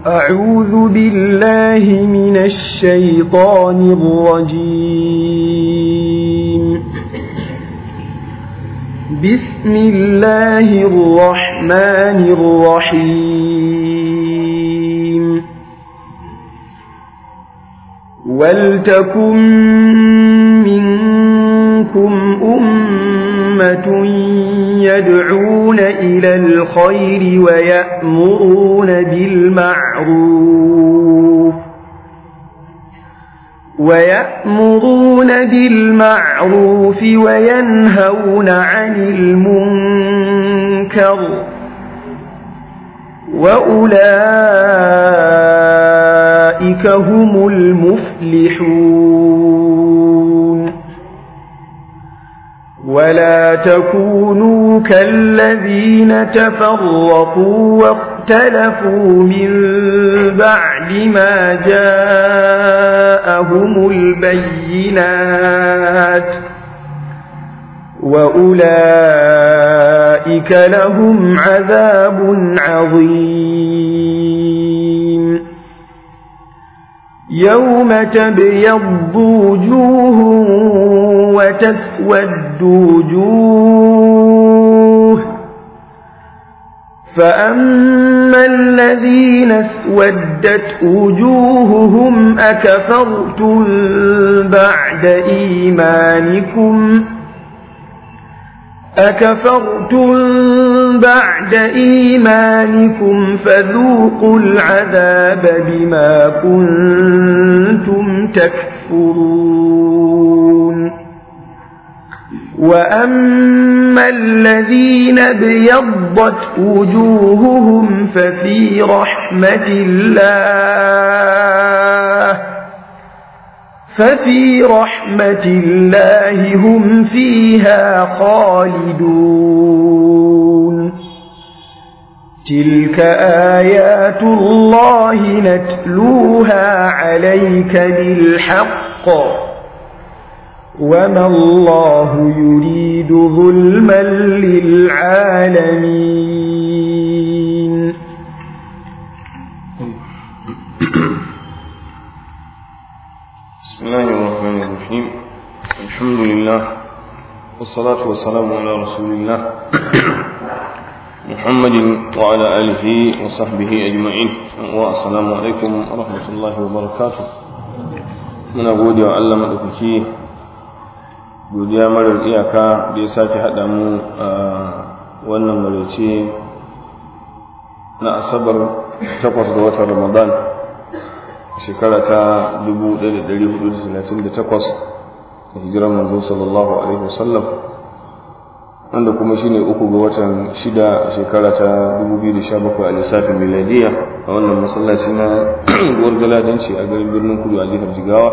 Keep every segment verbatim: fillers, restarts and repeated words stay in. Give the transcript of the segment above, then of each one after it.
أعوذ بالله من الشيطان الرجيم. بسم الله الرحمن الرحيم. ولتكن منكم أمة يدعون إلى الخير ويأمرون بالمعروف ويأمرون بالمعروف وينهون عن المنكر وأولئك هم المفلحون. ولا تكونوا كالذين تفرقوا واختلفوا من بعد ما جاءهم البينات وأولئك لهم عذاب عظيم. يوم تبيض وجوه وتسود وجوه، فأما الذين اسودت وجوههم أكفرتم بعد إيمانكم أكفرتم بعد إيمانكم فذوقوا العذاب بما كنتم تكفرون. وأما الذين ابيضت وجوههم ففي رحمة الله ففي رحمة الله هم فيها خالدون. تلك آيات الله نتلوها عليك بالحق وما الله يريد ظلما للعالمين. بسم الله الرحمن الرحيم. الحمد لله والصلاة والسلام على رسول الله محمد وعلى آله وصحبه أجمعين. والسلام عليكم ورحمة الله وبركاته. من أقول يا الله مدكتي godiya marar iyaka da ya sake haɗa mu a wannan maraice na asabar takwas ga watan ramadan shekara ta dubu ɗaya da ɗari hudu da talatin da takwas da hijirar manzo sallallahu alaihi wasallam, wanda kuma shine uku ga watan shida shekara ta dubu biyu da sha bakwai a lissafin miladiya a wannan masallaci na unguwar galadanci a garin birnin kudu a jihar jigawa.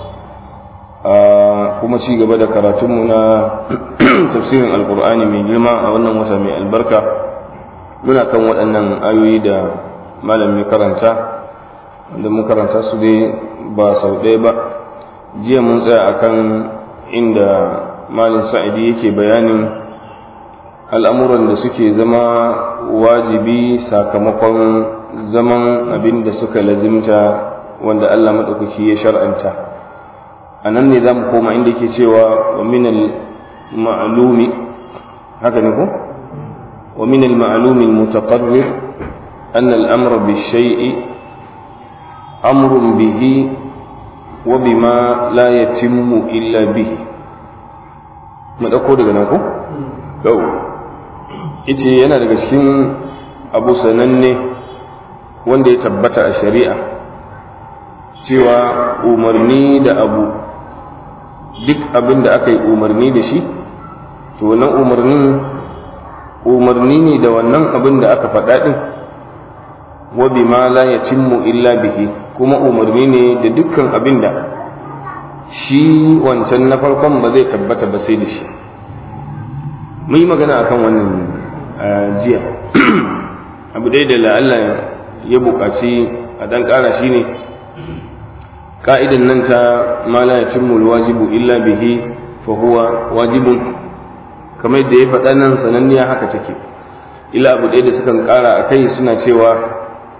a kuma ci gaba da karatunmu na tafsirin alkur'ani mai girma a wannan wata mai albarka. Muna kan waɗannan ayoyi da malamin karanta, wanda mun karanta su dai ba sau ɗaya ba. Jiya mun tsaya akan inda malin sa'idi yake bayanin al'amuran da suke zama wajibi sakamakon zaman abin da suka lazimta wanda Allah maɗaukaki ya shar'anta. a nan ne za mu koma inda yake cewa wa minal ma'alumi, haka ne ko? wa minal ma'alumi mutaqarrir anna al-amra bi-shay'i amrun bihi wa bima la yatimmu illa bihi. mu dauko daga nan ko? yau yace yana daga cikin abu sananne wanda ya tabbata a shari'a cewa umarni da abu, duk abin da aka yi umarni da shi, to wannan umarnin umarni ne da wannan abin da aka faɗa ɗin, wa bima la yatimmu illa bihi, kuma umarni ne da dukkan abin da shi wancan na farkon ba zai tabbata ba sai da shi. mun yi magana akan wannan jiya. abu dai da la'alla ya buƙaci a ɗan ƙara shi ne ka'idan nan ta ma la yatimmu alwajibu illa bihi fa huwa wajibun, kamar yadda ya faɗa nan sananniya haka take. ila abu ɗaya da sukan ƙara a kai suna cewa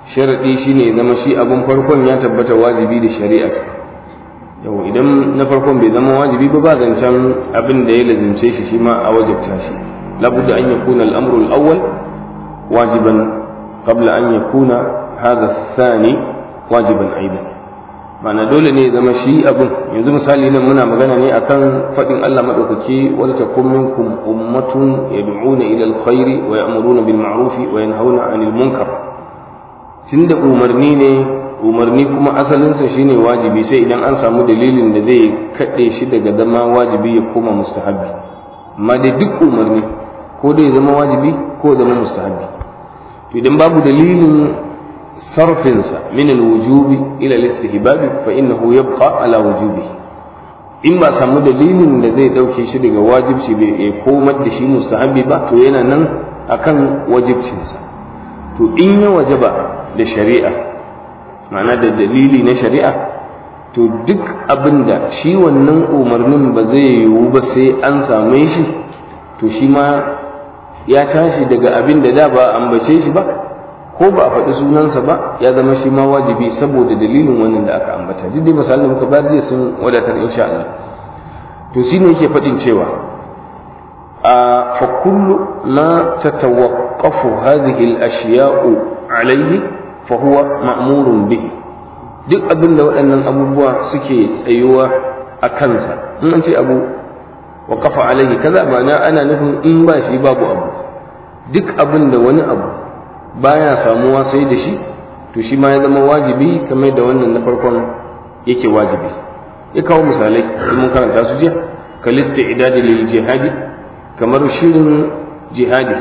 sharadi shine zama shi abun farkon ya tabbata wajibi da shari'a. Yau idan na farkon bai zama wajibi ba ba zancen abin da ya lazimce shi shi ma a wajibta shi. labudda an yakuna al-amru al-awwal wajiban qabla an yakuna hadha ath-thani wajiban aidan. ma'ana dole ne zama shi abin. Yanzu misali nan muna magana ne akan fadin Allah madaukaki wal takum minkum ummatun yad'una ila al-khairi wa ya'muruna bil ma'rufi wa yanhauna 'anil munkar. Tunda umarni ne, umarni kuma asalinsa shine wajibi, sai idan an samu dalilin da zai kade shi daga zama wajibi ya koma mustahabbi. Amma dai duk umarni ko dai zama wajibi ko zama mustahabbi. To idan babu dalilin sarfinsa min al-wujubi ila al-istihbab fa innahu yabqa ala wujubi. In ba samu dalilin da zai dauke shi daga wajibci bai komar da shi mustahabbi ba, to yana nan akan wajibcinsa. To in ya wajaba da shari'a, ma'ana da dalili na shari'a, to duk abinda shi wannan umarnin ba zai yiwu ba sai an same shi, to shi ma ya tashi daga abin da da ba ambace shi ba ko ba a faɗi sunansa ba, ya zama shi ma wajibi saboda dalilin wannan da aka ambata. Duk dai misalan da muka bayar zai sun wadatar insha Allah. To shi ne yake faɗin cewa a fa kullu ma tatawaqqafu hadhihi al-ashya'u alayhi fa huwa ma'murun bihi. Duk abin da waɗannan abubuwa suke tsayuwa a kansa, in an ce abu waqafa alayhi kaza, ma'ana ana nufin in ba shi babu abu. Duk abin da wani abu baya samuwa sai da shi, to shi ma ya zama wajibi kamar da wannan na farkon yake wajibi. Ya kawo misalai da mun karanta su jiya, kalista idadi lil jihadi, kamar shirin jihadi,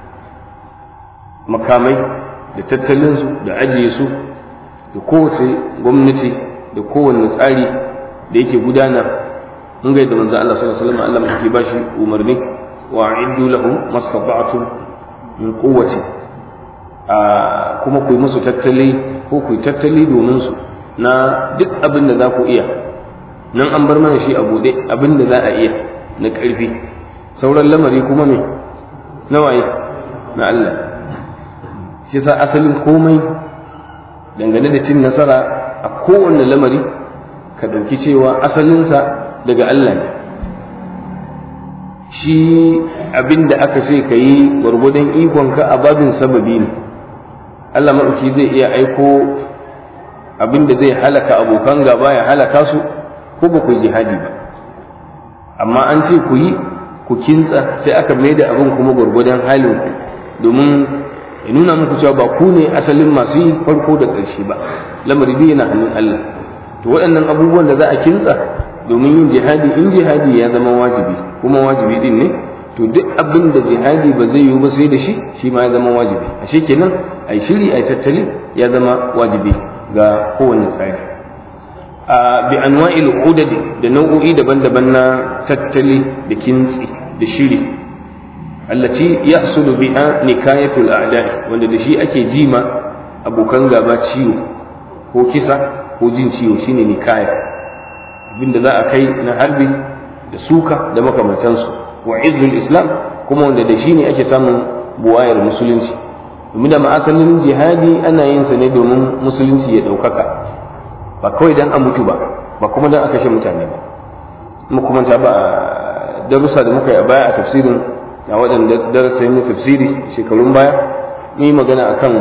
makamai da tattalin su da ajiye su da kowace gwamnati da kowanne tsari da yake gudana. mun ga yadda manzo Allah sallallahu alaihi wasallam Allah ya bashi umarni wa a'iddu lahum mastata'tum min quwwati, kuma ku yi musu tattali ko ku yi tattali domin su na duk abin da za ku iya. Nan an bar mana shi a buɗe, abin da za a iya na ƙarfi, sauran lamari kuma me na waye na Allah. Shi yasa asalin komai dangane da cin nasara a kowanne lamari ka ɗauki cewa asalinsa daga Allah ne. Shi abin da aka ce ka yi gwargwadon ikonka a babin sababi ne. Allah maɗauki zai iya aiko abin da zai halaka abokan gaba ya halaka su, ko ba ku jihadi ba. Amma an ce ku yi ku kintsa, sai aka mai da abin kuma gwargwadon halin ku, domin ya nuna muku cewa ba ku ne asalin masu yi farko da ƙarshe ba, lamari biyu yana hannun Allah. To waɗannan abubuwan da za a kintsa domin yin jihadi, in jihadi ya zama wajibi kuma wajibi din ne, to duk abin da jihadi ba zai yiwu ba sai da shi, shi ma ya zama wajibi. Ashe kenan ai shiri ai tattali ya zama wajibi ga kowanne tsari. A bi anwa'il udadi, da nau'o'i daban-daban na tattali da kintsi da shiri, allati yahsulu biha nikayatul a'da'i, wanda da shi ake jima abokan gaba ciwo ko kisa ko jin ciwo, shine nikaya. Abinda za a kai na harbi da suka da makamantansu. Wa izzul islam, kuma wanda da shi ne ake samun buwayar musulunci. Domin da ma'asalin jihadi ana yin sa ne domin musulunci ya ɗaukaka, ba kawai dan an mutu ba, ba kuma dan a kashe mutane ba. Mu kuma ta ba darussa da muka yi a baya a tafsirin, a waɗanda darasa yin tafsiri shekarun baya, mun yi magana akan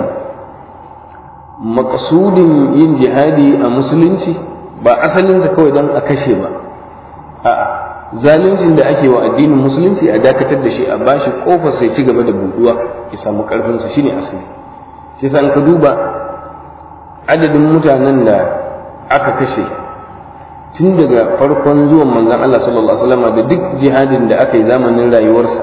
maqsudin yin jihadi a musulunci ba asalinsa kawai dan a kashe ba. A'a, zaluncin da ake wa addinin musulunci a dakatar da shi, a bashi kofar sai ci gaba da buduwa ya samu karfin sa, shine asali. Shi yasa in ka duba adadin mutanen da aka kashe tun daga farkon zuwan manzon Allah sallallahu alaihi wasallam da duk jihadin da aka yi zamanin rayuwarsa,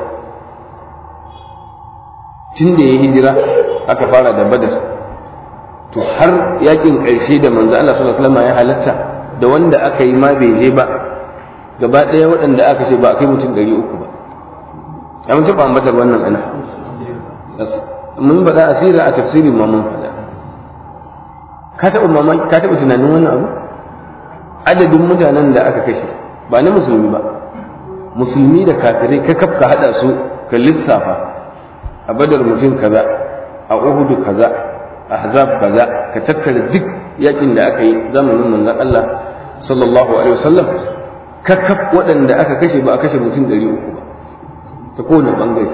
tun da ya hijira aka fara da Badar, to har yakin ƙarshe da manzon Allah sallallahu alaihi wasallam ya halatta da wanda aka yi ma bai je ba, gaba ɗaya waɗanda aka ce ba a kai mutum ɗari uku ba. Ya mun taɓa ambatar wannan ana, mun faɗa asira a tafsirin ma mun faɗa. Ka taɓa mamaki, ka taɓa tunanin wannan abu? Adadin mutanen da aka kashe ba na musulmi ba, musulmi da kafirai ka kafka haɗa su ka lissafa, a Badar mutum kaza, a Uhudu kaza, ahzab kaza, ka tattara duk yakin da aka yi zamanin manzon Allah sallallahu alaihi wasallam, kakkaf waɗanda aka kashe ba a kashe mutum ɗari uku ba ta kowane ɓangare.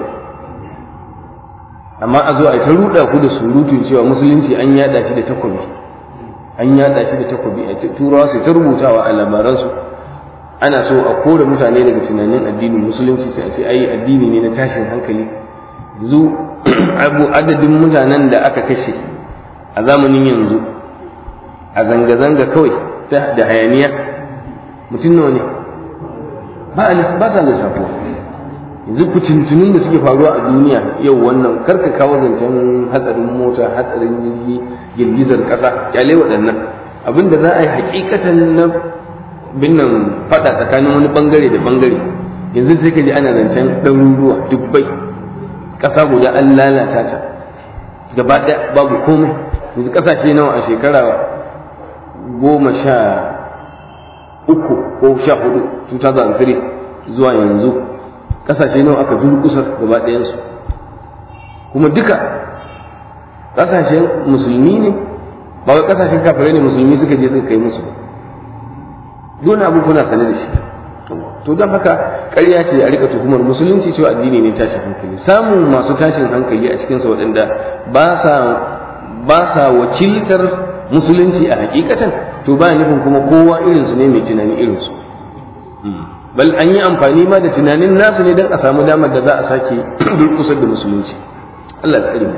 Amma a zo a ta ruɗa ku da surutun cewa musulunci an yaɗa shi da takobi, an yaɗa shi da takobi, a turawa sai ta rubutawa a labaransu ana so a kore mutane daga tunanin addinin musulunci, sai a ce ai addini ne na tashin hankali. Zu abu adadin mutanen da aka kashe a zamanin yanzu a zanga-zanga kawai da hayaniya mutum nawa ne? ba sa lissafo. Yanzu kutuntunin da suke faruwa a duniya yau, wannan karka kawo zancen hatsarin mota, hatsarin jirgi, girgizar ƙasa, kyale waɗannan abinda za a yi hakikatan na binnan fada tsakanin wani bangare da bangare. Yanzu sai ka ji ana zancen ɗaruruwa dubbai, ƙasa guda an lalata ta gaba ɗaya babu komai. Yanzu ƙasashe nawa a shekara goma sha uku ko sha hudu two thousand three zuwa yanzu, ƙasashe nawa aka durƙusa gaba ɗayansu, kuma duka ƙasashen musulmi ne, ba wai ƙasashen kafirai ne musulmi suka je suka kai musu. Dole abu kuna sane da shi. To don haka ƙarya ce a rika tuhumar musulunci cewa addini ne tashin hankali. Samun masu tashin hankali a cikinsa waɗanda ba sa ba sa wakiltar musulunci a hakikatan, to ba nufin kuma kowa irinsu ne mai tunani irinsu. Bal an yi amfani ma da tunanin nasu ne don a samu damar da za a sake durƙusar da musulunci. Allah ya tsare mu.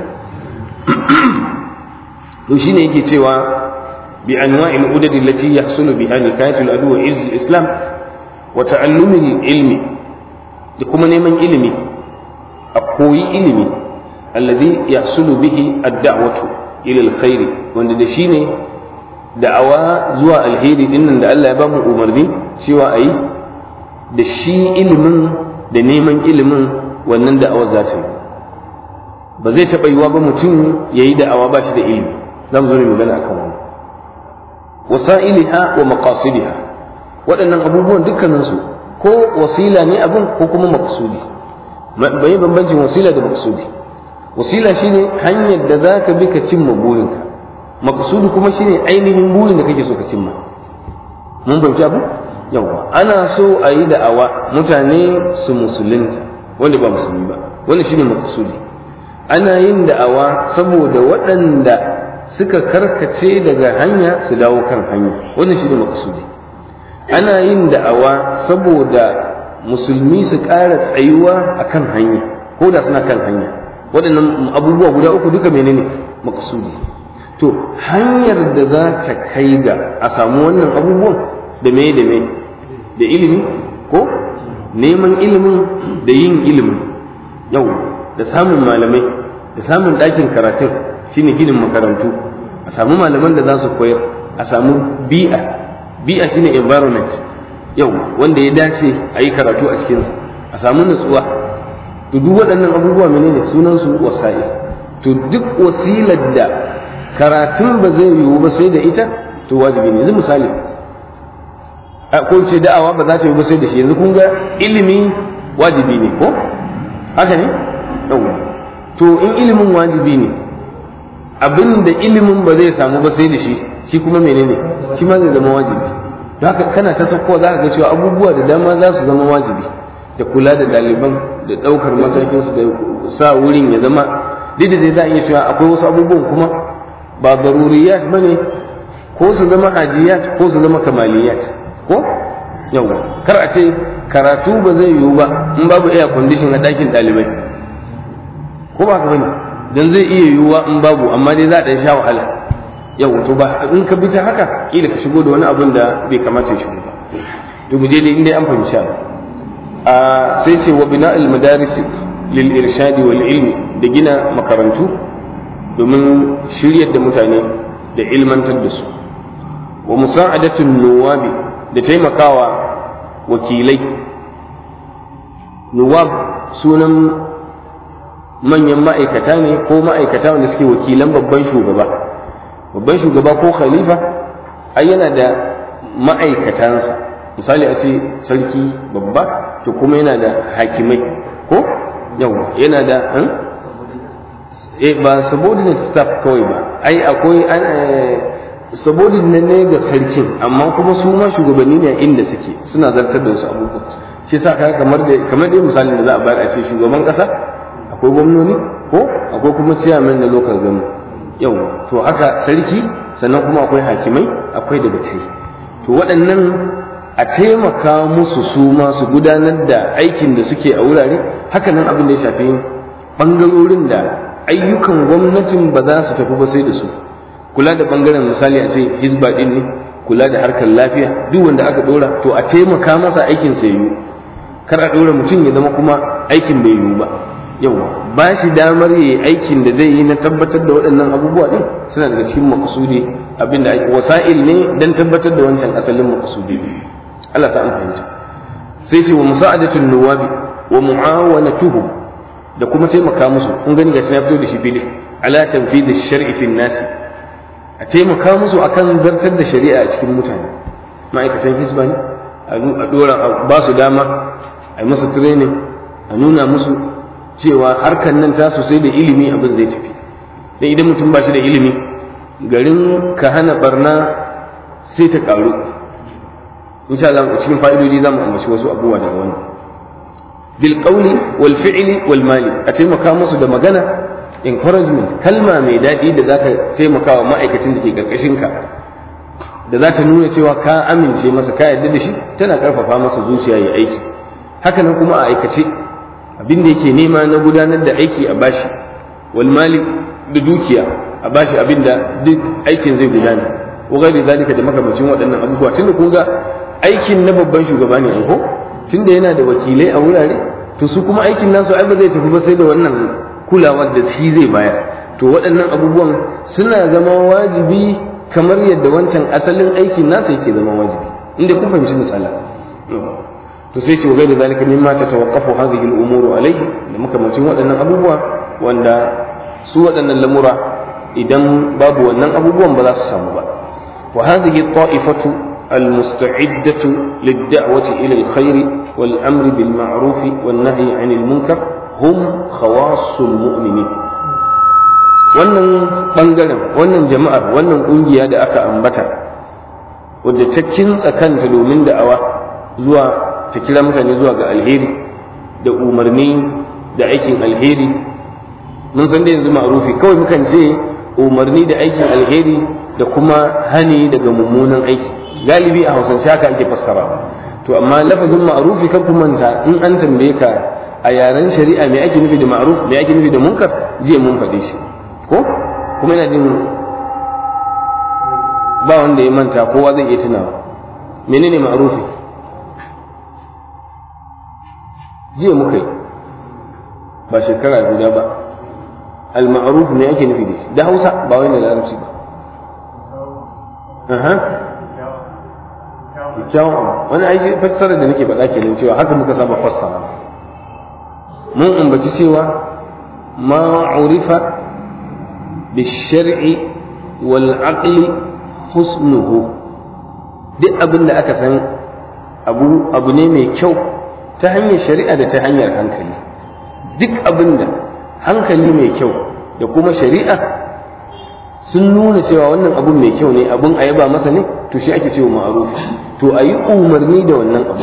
To shine yake cewa bi anwa'il udad allati yahsulu biha nikayatul adu wa izz al-islam wa ta'allumil ilmi, da kuma neman ilimi, a koyi ilimi alladhi yahsulu bihi ad-da'watu ila al-khair, wanda da shine da'awa zuwa alheri dinnan da Allah ya ba mu umarni cewa ayi, da shi ilimin da neman ilimin wannan da'awar za ta yi. Ba zai taɓa yiwa ba mutum ya yi da'awa ba shi da ilimi. za mu zo ne magana akan wannan. Wasa'iliha wa maqasidiha, waɗannan abubuwan dukkaninsu ko wasila ne abin ko kuma maqsudi. Bai bambancin wasila da maqsudi. Wasila shine hanyar da za ka bi ka cimma burinka, maqsudi kuma shine ainihin burin da kake so ka cimma. Mun fahimci abu? Yawwa, ana so a yi da'awa mutane su musulunta wanda ba musulmi ba, wannan shine maqsudi. Ana yin da'awa saboda waɗanda suka karkace daga hanya su dawo kan hanya, wannan shine maqsudi. Ana yin da'awa saboda musulmi su ƙara tsayuwa akan hanya ko da suna kan hanya. Waɗannan abubuwa guda uku duka menene maqsudi. To hanyar da za ta kai ga a samu wannan abubuwan da me da me da ilimi ko neman ilimin da yin ilimin, yau da samun malamai da samun ɗakin karatun shine ginin makarantu, a samu malaman da za su koyar, a samu bi'a, bi'a shine environment, yau wanda ya dace a yi karatu a cikinsa, a samu nutsuwa. To duk waɗannan abubuwa menene sunan su wasa'il. To duk wasilar da karatun ba zai yiwu ba sai da ita, to wajibi ne. Yanzu misali, ko ce da'awa ba za ta yi ba sai da shi. Yanzu kun ga ilimi wajibi ne ko haka ne? Yawwa. To in ilimin wajibi ne, abin da ilimin ba zai samu ba sai da shi, shi kuma menene? Shi ma zai zama wajibi. Don haka kana ta sauko za ka ga cewa abubuwa da dama za su zama wajibi, da kula da ɗaliban, da ɗaukar matakinsu, da sa wurin ya zama duk da dai za a iya cewa akwai wasu abubuwan kuma ba daruriyat ba ne, ko su zama hajiyat ko su zama kamaliyat ko yawa. Kar a ce karatu ba zai yiwu ba in babu air condition a ɗakin ɗalibai, ko ba ka bane? Dan zai iya yiwuwa in babu, amma dai za a ɗan sha wahala. Yawa, to ba in ka bi ta haka kila ka shigo da wani abin da bai kamata ya shigo ba. To mu je dai inda an fahimci a sai ce wa bina'il madaris lil irshadi wal ilmi, da gina makarantu domin shiryar da mutane da ilmantar da su, wa musa'adatun nuwabi, da taimakawa wakilai. Nuwab sunan manyan ma'aikata ne ko ma'aikata wanda suke wakilan babban shugaba. Babban shugaba ko khalifa ai yana da ma'aikatansa. Misali a ce sarki babba, to kuma yana da hakimai ko yawa, yana da eh ba subordinate staff kawai ba, ai akwai subordinate ne ga sarkin, amma kuma su ma shugabanni ne inda suke suna zartar da wasu abubuwa. shi sa kaga kamar da kamar dai misalin da za a bayar a ce shugaban kasa akwai gwamnoni ko akwai kuma chairman na local government, yau to haka sarki, sannan kuma akwai hakimai, akwai dagatai. to waɗannan a taimaka musu su ma su gudanar da aikin da suke a wurare. haka nan abin da ya shafi ɓangarorin da ayyukan gwamnatin ba za su tafi ba sai da su, kula da ɓangaren misali a ce hizba ɗin ne, kula da harkar lafiya, duk wanda aka ɗora to a taimaka masa aikin sa yiwu, kar a ɗora mutum ya zama kuma aikin bai yiwu ba. yawa ba shi damar yi aikin da zai yi na tabbatar da waɗannan abubuwa ɗin suna daga cikin makasudi, abinda wasa'il ne don tabbatar da wancan asalin makasudi. Allah sa an fahimta. sai ce wa musa'adatul nuwabi wa mu'awanatuhum, da kuma taimaka musu. kun gani gashi na fito da shi fili, ala tanfidhi shar'i fi nasi, a taimaka musu akan zartar da shari'a a cikin mutane. ma'aikatan hisba ne a dora ba su dama a yi masa training, a nuna musu cewa harkar nan tasu sai da ilimi abin zai tafi. dan idan mutum ba shi da ilimi, garin ka hana barna sai ta karu. insha Allah cikin fa'idodi zamu ambaci wasu abubuwa daga wannan. bil qawli wal fi'li wal mali, a taimaka musu da magana, encouragement, kalma mai daɗi da zaka taimaka wa ma'aikacin da ke karkashin ka, da za ta nuna cewa ka amince masa, ka yarda da shi, tana karfafa masa zuciya ya aiki. haka nan kuma a aikace abin da yake nema na gudanar da aiki a bashi, wal mali, da dukiya a bashi abin da duk aikin zai gudana, wa gari zalika da makamacin waɗannan abubuwa. tunda kun ga aikin na babban shugaba ne ko tunda yana da wakilai a wurare, to su kuma aikin nasu ai ba zai tafi ba sai da wannan kulawar da shi zai bayar. to waɗannan abubuwan suna zama wajibi kamar yadda wancan asalin aikin nasa yake zama wajibi, inda kun fahimci misala. to sai ce wa gaida zalika mimma tatawaqqafu hadhihi al-umur alayhi, da makamancin waɗannan abubuwa wanda su waɗannan lamura idan babu wannan abubuwan ba za su samu ba. wa hadhihi at-ta'ifatu al-musta'iddatu lid-da'wati ila al-khair wal-amri bil-ma'ruf wan-nahyi 'anil munkar hum khawassul mu'minin. wannan bangaren, wannan jama'ar, wannan kungiya da aka ambata, wadda ta kintsa kanta domin da'awa zuwa ta kira mutane zuwa ga alheri da umarni da aikin alheri. mun san da yanzu ma'rufi kawai mukan ce umarni da aikin alheri da kuma hani daga mummunan aiki, galibi a hausance haka ake fassara. to amma lafazin ma'rufi kan kuma manta, in an tambaye ka a yaren shari'a me ake nufi da ma'ruf, me ake nufi da munkar, jiya mun faɗe shi ko kuma ina jin ba wanda ya manta, kowa zai iya tunawa. menene ma'rufi? jiya muka yi, ba shekara guda ba. al-ma'ruf ne ake nufi da shi da Hausa, ba wai da Larabci ba. aha kyawun wani aiki fassara da nake faɗa kenan, cewa haka muka saba fassara. mun ambaci cewa ma urifa bish-shar'i wal aqli husnuhu, duk abin da aka san abu abu ne mai kyau ta hanyar shari'a da ta hanyar hankali. duk abin da hankali mai kyau da kuma shari'a sun nuna cewa wannan abun mai kyau ne, abun a yaba masa ne, to shi ake cewa ma'ruf. to a yi umarni da wannan abu.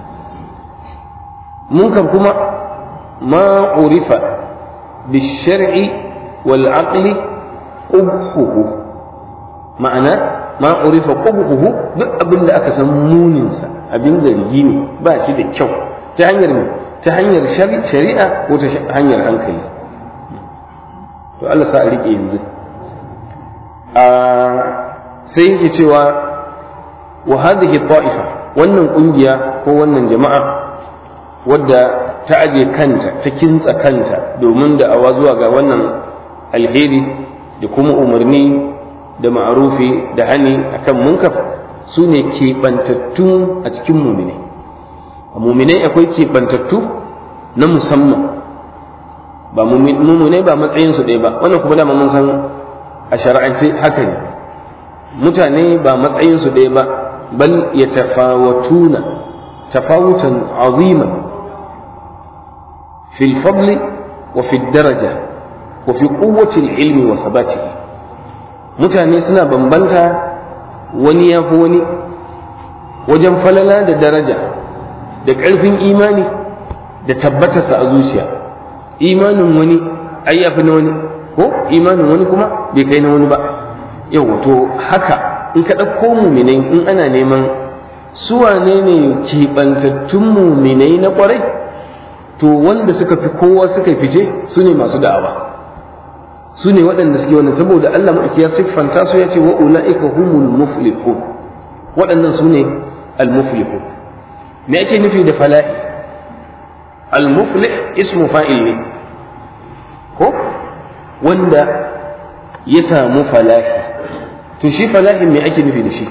munkar kuma ma urifa bish-shar'i wal aqli qubhuhu, ma'ana ma urifa qubhuhu, duk abin da aka san muninsa, abin zargi ne, ba shi da kyau, ta hanyar ne, ta hanyar shari'a ko ta hanyar hankali. to Allah sa a rike yanzu. a sai yake cewa wa hadhihi ta'ifa, wannan kungiya ko wannan jama'a wadda ta aje kanta, ta kintsa kanta domin da awa zuwa ga wannan alheri da kuma umarni da ma'arufi da hani akan munkar, su ne keɓantattu a cikin muminai. a muminai akwai keɓantattu na musamman, ba muminai ba matsayinsu ɗaya ba. wannan kuma dama mun san a shari'ance haka ne, mutane ba matsayinsu ɗaya ba, bal ya tafawatuna tafawutan aziman fil fadli wa fil daraja. wa fi quwwati al-ilmi wa thabatihi. Mutane suna bambanta, wani ya fi wani wajen falala da daraja da ƙarfin imani da tabbatarsa a zuciya. Imanin wani ai ya fi na wani, ko imanin wani kuma bai kai na wani ba. Yau to haka in ka ɗauko muminai, in ana neman su wane ne keɓantattun muminai na ƙwarai, to wanda suka fi kowa suka fice su ne masu da'awa, su ne waɗanda suke wannan, saboda Allah maɗauki ya siffanta su ya ce wa ula'ika humul muflihun, waɗannan su ne al-muflihun. me ake nufi da falahi? al-muflih ismu fa'il ne, ko wanda ya samu falahi. to shi falahin me ake nufi da shi?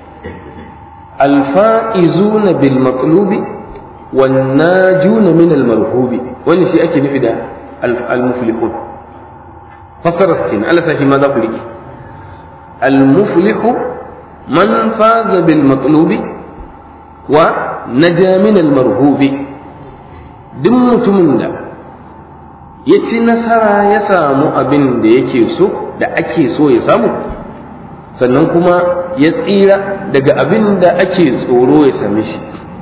al-fa'izuna bil matlubi wan najuna min al-marhubi, wannan shi ake nufi da al-muflihun. fasara sakin Allah sai ma za ku rike. al-muflihu man faza bil matlubi wa naja min al-marhubi. duk mutumin da ya ci nasara ya samu abin da yake so da ake so ya samu, sannan kuma ya tsira daga abin da ake tsoro ya same shi.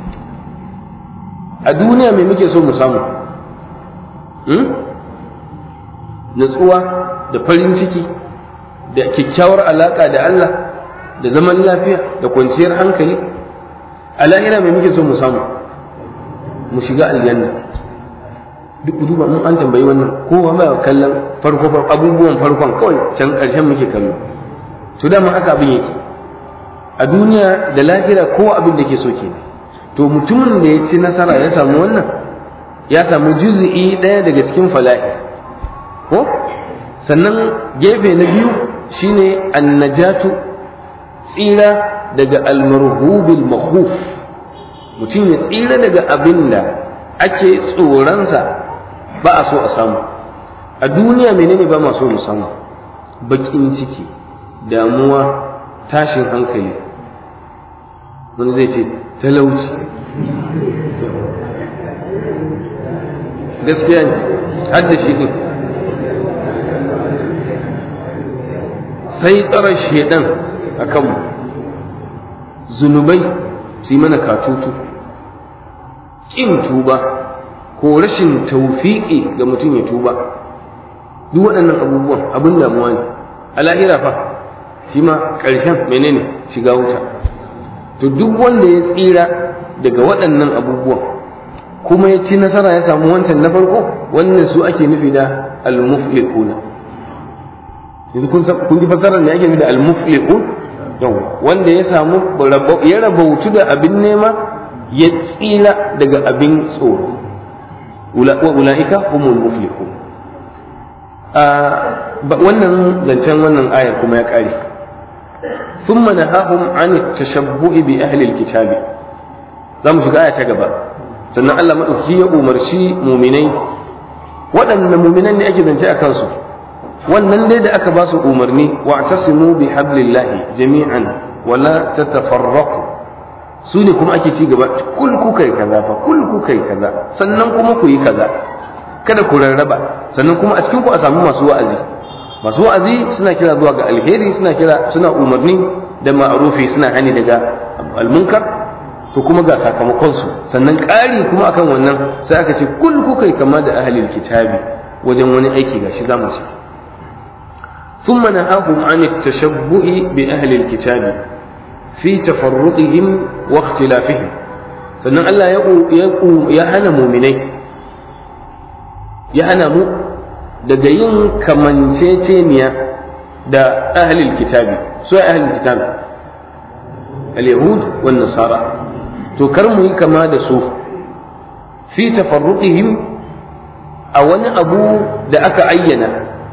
a duniya mai muke so mu samu? hmm? natsuwa da farin ciki da kyakkyawar alaka da Allah da zaman lafiya da kwanciyar hankali. a lahira mai muke so mu samu? mu shiga aljanna. duk duba mun an tambayi wannan, kowa mai kallon farko abubuwan farkon kawai, can ƙarshen muke kallo. to dama haka abin yake a duniya da lahira, kowa abin da ke so ke. to mutumin da ya ci nasara ya samu wannan, ya samu juz'i ɗaya daga cikin falahi, ko sannan gefe na biyu shine annajatu, tsira daga almarhubil makhuf. mutum ya tsira daga abin da ake tsoronsa ba a so a samu. a duniya menene ba ma so mu samu? baƙin ciki, damuwa, tashin hankali. wani zai ce talauci, gaskiya ne, har da shi ɗin. sai tsarar shaidan a kanmu, zunubai su yi mana katutu, ƙin tuba ko rashin taufiƙi ga mutum ya tuba. duk waɗannan abubuwan abin damuwa ne. a lahira fa shi ma ƙarshen menene? shiga wuta. to duk wanda ya tsira daga waɗannan abubuwan kuma ya ci nasara ya samu wancan na farko, wannan su ake nufi da al-muflihuna. yanzu kun ji fasarar ne ake nufi da al-muflihun? yau wanda ya samu ya rabautu da abin nema, ya tsira daga abin tsoro. wa ula'ika humul muflihun. wannan zancen wannan ayar kuma ya ƙare. ثم نهاهم عن التشبه بأهل الكتاب. zamu shiga aya ta gaba. sannan Allah madauki ya umarci mu'minai, waɗannan mu'minan ne ake zance a kansu, wannan dai da aka ba su umarni, wa'tasimu bi hablillahi jami'an wala tatafarraqu, su ne kuma ake ci gaba, kul ku kai kaza fa kul ku kai kaza, sannan kuma ku yi kaza, kada ku rarraba. sannan kuma a cikin ku a samu masu wa'azi. masu wa'azi suna kira zuwa ga alheri, suna kira suna umarni da ma'rufi, suna hani daga almunkar. to kuma ga sakamakon su. sannan ƙari kuma akan wannan sai aka ce kul ku kai kama da ahlul kitabi wajen wani aiki gashi zamu ci. ثم نهاهم عن التشبه بأهل الكتاب في تفرقهم واختلافهم. sannan Allah ya hana muminai, ya hana mu daga yin kamanceceniya da ahlul kitabi. so ahlul kitabi al-yahud wan nasara, to kar mu yi kama da su fi tafarruqihim a wani abu da aka ayyana.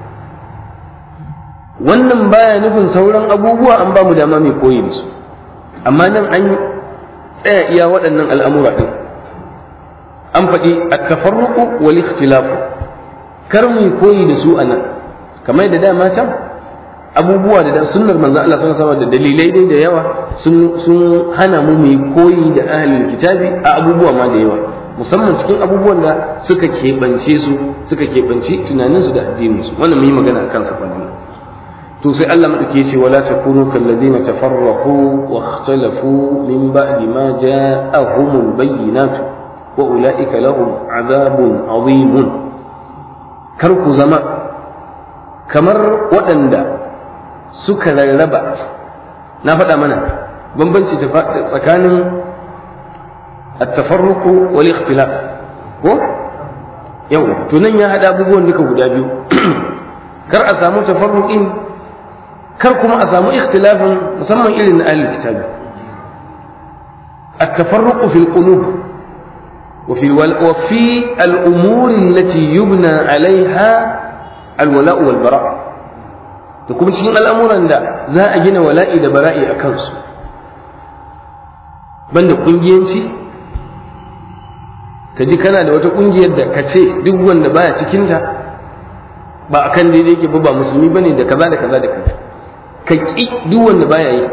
wannan baya nufin sauran abubuwa an ba mu dama mai koyi da su, amma nan an tsaya iya waɗannan al'amura ɗin. an faɗi at-tafarruqu wal ikhtilafu, kar mu koyi da su anan, kamar da dama can abubuwa da sunnar manzo Allah sallallahu alaihi wasallam da dalilai dai da yawa sun sun hana mu mu koyi da ahlul kitabi a abubuwa ma da yawa. musamman cikin abubuwan da suka keɓance su suka keɓance tunaninsu da addininsu. Wannan mun yi magana akan sa kwanan. To sai Allah madauki ya ce wala takunu kalladhina tafarraqu wa ikhtalafu min ba'di ma ja'ahumul bayyinatu wa ulaika lahum 'adhabun 'adhimun. Kar ku zama kamar waɗanda suka rarraba. Na faɗa mana bambanci tsakanin at-tafarruq wal ikhtilaf ko yau to nan ya hada abubuwan duka guda biyu. Kar a samu tafarruqin, kar kuma a samu ikhtilafin musamman irin na ahlul kitab. at-tafarruq fil qulub wa fi wa fi al-umur allati yubna 'alayha al-wala' wal bara', da kuma cikin al'amuran da za a gina wala'i da bara'i a kansu, banda kungiyanci. Kaji kana da wata kungiyar da kace duk wanda baya cikinta ba akan daidai yake ba, ba musulmi bane da kaza da kaza da kaza, ka ƙi duk wanda baya yi.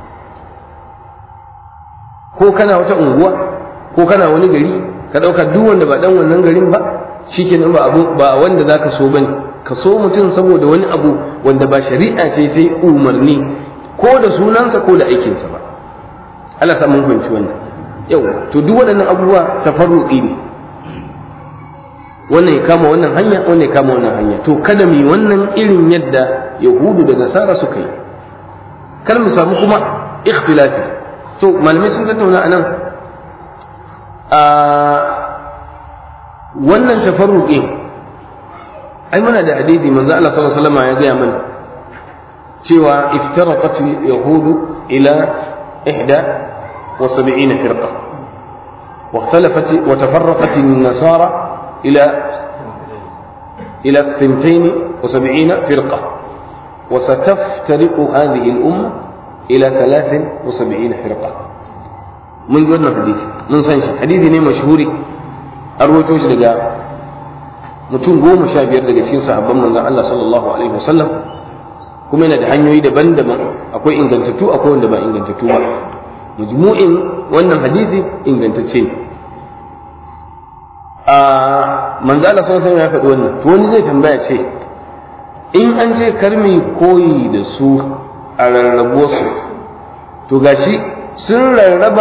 Ko kana wata unguwa ko kana wani gari ka ɗauka duk wanda ba ɗan wannan garin ba shikenan ba abu ba wanda zaka so bane. Ka so mutum saboda wani abu wanda ba shari'a ce ta yi umarni ko da sunansa ko da aikinsa ba. Allah sa mun fahimci wannan. Yau to duk waɗannan abubuwa tafarruqi ne, wannan ya kama wannan hanya wannan ya kama wannan hanya. To kada mu yi wannan irin yadda yahudu da nasara suka yi, kar mu samu kuma ikhtilafi. To malamai sun tattauna anan a wannan tafarruqi. Ai muna da hadisi manzo Allah sallallahu alaihi wasallam ya gaya mana cewa iftaraqat yahudu ila ihda wa sab'ina firqa wa ikhtalafat wa tafarraqat an-nasara ila ila اثنتين وسبعين فرقة وستفترق هذه الأمة إلى ثلاث وسبعين فرقة. من قلنا حديث من صنش حديث نيم مشهوري أروتوش لقى mutum goma sha biyar daga cikin sahabban manzon Allah sallallahu alaihi wasallam, kuma yana da hanyoyi daban-daban, akwai ingantattu akwai wanda ba ingantattu ba. Majmu'in wannan hadisi ingantacce ne. a manzon Allah sallallahu alaihi wasallam ya faɗi wannan. To wani zai tambaya ce in an ce karmi koyi da su a rarrabo su, to gashi sun rarraba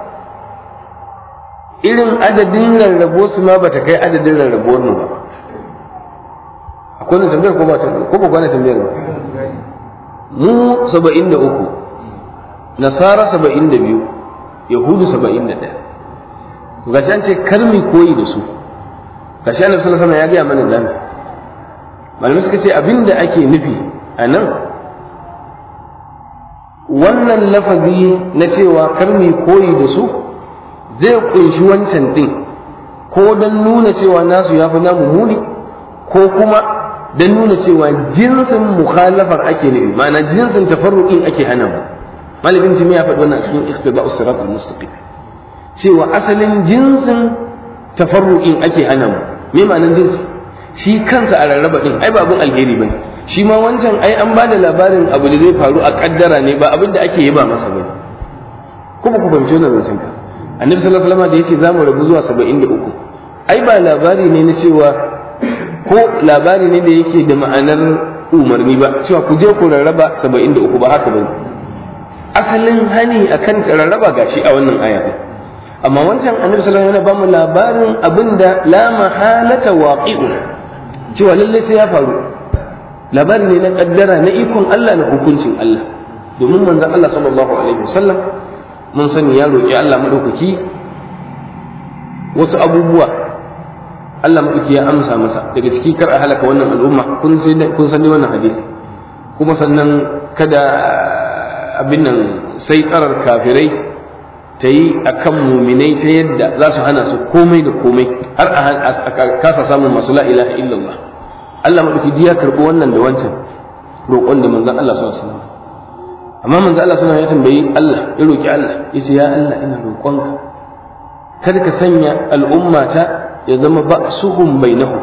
irin adadin rarrabo su ma bata kai adadin rarrabuwar mu ba. Akwai wani tambayar ko ba tambayar ko ba wani tambayar ba? Mu saba'in da uku, nasara saba'in da biyu, yahudu saba'in da ɗaya. To gashi an ce karmi koyi da su, gashi annabi sallallahu alaihi wasallam ya gaya mana dan malamai suka ce abinda ake nufi a nan wannan lafazi na cewa karmi koyi da su zai kunshi wancan din, ko don nuna cewa nasu ya fi namu muni, ko kuma don nuna cewa jinsin mukhalafar ake nufi, ma'ana jinsin tafarruqin ake hana mu. Malamin jimi ya faɗi wannan a cikin iqtida'us siratal mustaqim, cewa asalin jinsin tafarruqin ake hana mu. Me ma'anar jinsi? Shi kansa a rarraba din ai ba abun alheri bane. Shi ma wancan ai an bada labarin abu da zai faru a kaddara ne, ba abin da ake yi ba masa bane. Kuma ku fahimci wannan zancen ka. Annabi sallallahu alaihi wasallam da yace zamu rabu zuwa saba'in da uku, ai ba labari ne na cewa ko labari ne da yake da ma'anar umarni ba, cewa ku je ku rarraba saba'in da uku, ba haka bane. Asalin hani akan rarraba gashi a wannan aya. Amma wancan annabi sallallahu alaihi wasallam ya ba mu labarin abinda la mahalata waqi'u, cewa lalle sai ya faru. Labari ne na kaddara, na ikon Allah, na hukuncin Allah. Domin manzon Allah sallallahu alaihi wasallam mun sani ya roƙi Allah madaukaki wasu abubuwa, Allah madaukaki ya amsa masa. Daga ciki kar a halaka wannan al'umma, kun sai kun sani wannan hadisi. Kuma sannan kada abin nan sai tsarar kafirai ta yi akan muminai ta yadda za su hana su komai da komai, har a kasa samun masu la ilaha illallah. Allah madaukaki ya karɓi wannan da wancan roƙon da manzon Allah sallallahu alaihi wasallam. Amma manzo Allah sallallahu alaihi wasallam ya tambayi Allah, ya roki Allah, yace ya Allah ina roƙonka kada ka sanya al'ummata ya zama ba'suhum bainahum,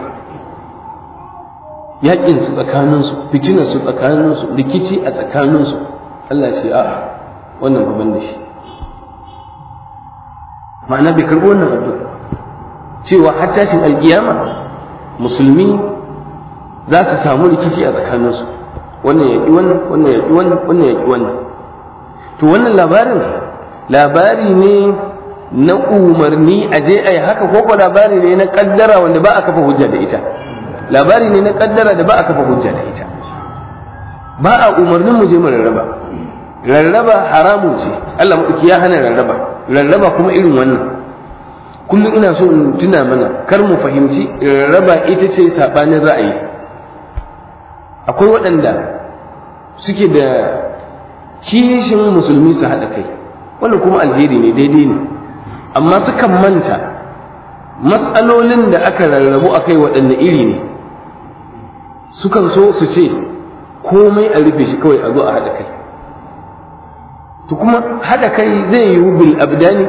yakin su tsakanin su, fitinar su tsakanin su, rikici a tsakanin su. Allah ya ce a'a wannan gaban da shi, ma'ana bai karɓi wannan addu'a. cewa har tashin alkiyama musulmi za su samu rikici a tsakaninsu, wannan yaƙi wannan wannan yaƙi wannan wannan yaƙi wannan. To wannan labarin labari ne na umarni a je a yi haka, ko ko labari ne na kaddara wanda ba a kafa hujja da ita? Labari ne na kaddara da ba a kafa hujja da ita. Ba a umarnin mu je mu rarraba, rarraba haramun ce, Allah maɗauki ya hana rarraba, rarraba kuma irin wannan. Kullum ina so in tuna mana kar mu fahimci rarraba ita ce saɓanin ra'ayi. Akwai waɗanda suke da kishin musulmi su haɗa kai, wannan kuma alheri ne, daidai ne, amma sukan manta matsalolin da aka rarrabu a kai waɗanne iri ne. Sukan so su ce komai a rufe shi kawai a zo a haɗa kai. To kuma haɗa kai zai yiwu bil abdani,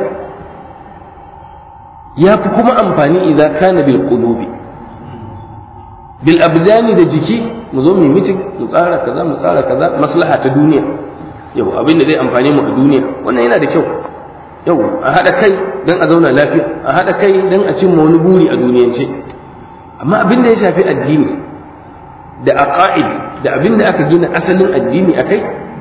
ya fi kuma amfani idan kana bil qulubi. Bil abdani da jiki mu zo mu mitin mu tsara kaza mu tsara kaza, maslaha ta duniya, yau abin da zai amfane mu a duniya, wannan yana da kyau. Yau a haɗa kai don a zauna lafiya, a haɗa kai don a cimma wani buri a duniyance. Amma abin da ya shafi addini da aqaid da abin da aka gina asalin addini a kai,